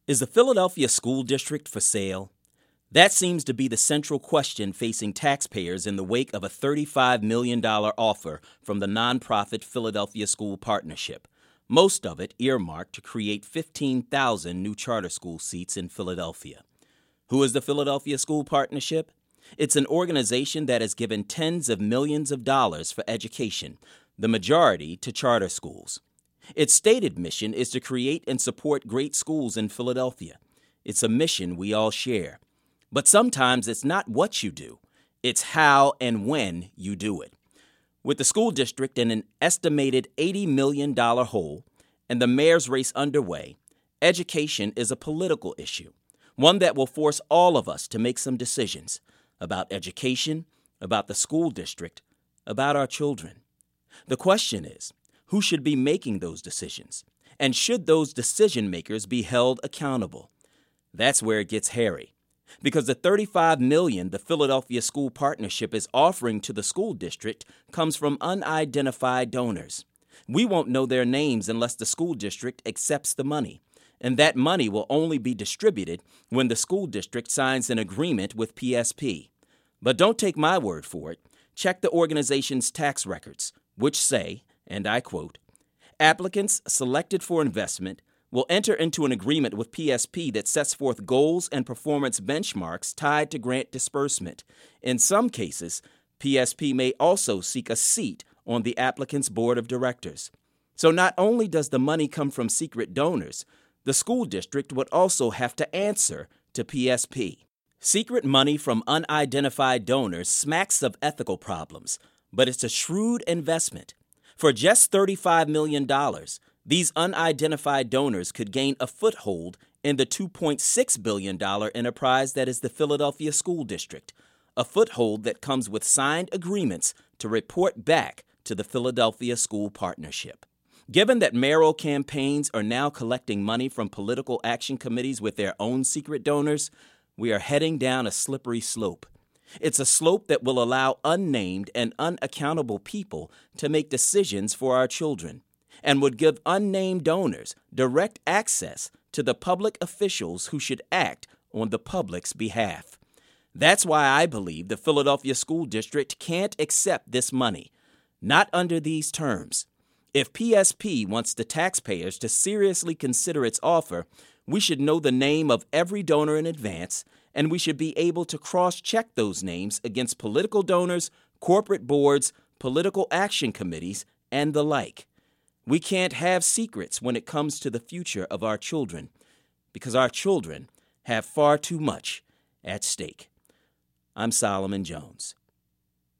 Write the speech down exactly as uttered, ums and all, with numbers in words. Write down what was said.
Is the Philadelphia School District for sale? That seems to be the central question facing taxpayers in the wake of a thirty-five million dollars offer from the nonprofit Philadelphia School Partnership, most of it earmarked to create fifteen thousand new charter school seats in Philadelphia. Who is the Philadelphia School Partnership? It's an organization that has given tens of millions of dollars for education, the majority to charter schools. Its stated mission is to create and support great schools in Philadelphia. It's a mission we all share. But sometimes it's not what you do, it's how and when you do it. With the school district in an estimated eighty million dollars hole and the mayor's race underway, education is a political issue, one that will force all of us to make some decisions about education, about the school district, about our children. The question is, who should be making those decisions? And should those decision makers be held accountable? That's where it gets hairy. Because the thirty-five million dollars the Philadelphia School Partnership is offering to the school district comes from unidentified donors. We won't know their names unless the school district accepts the money. And that money will only be distributed when the school district signs an agreement with P S P. But don't take my word for it. Check the organization's tax records, which say, and I quote, "Applicants selected for investment will enter into an agreement with P S P that sets forth goals and performance benchmarks tied to grant disbursement. In some cases, P S P may also seek a seat on the applicant's board of directors." So not only does the money come from secret donors, the school district would also have to answer to P S P. Secret money from unidentified donors smacks of ethical problems, but it's a shrewd investment. For just thirty-five million dollars, these unidentified donors could gain a foothold in the two point six billion dollars enterprise that is the Philadelphia School District, a foothold that comes with signed agreements to report back to the Philadelphia School Partnership. Given that mayoral campaigns are now collecting money from political action committees with their own secret donors, we are heading down a slippery slope. It's a slope that will allow unnamed and unaccountable people to make decisions for our children and would give unnamed donors direct access to the public officials who should act on the public's behalf. That's why I believe the Philadelphia School District can't accept this money, not under these terms. If P S P wants the taxpayers to seriously consider its offer, we should know the name of every donor in advance, and we should be able to cross-check those names against political donors, corporate boards, political action committees, and the like. We can't have secrets when it comes to the future of our children, because our children have far too much at stake. I'm Solomon Jones.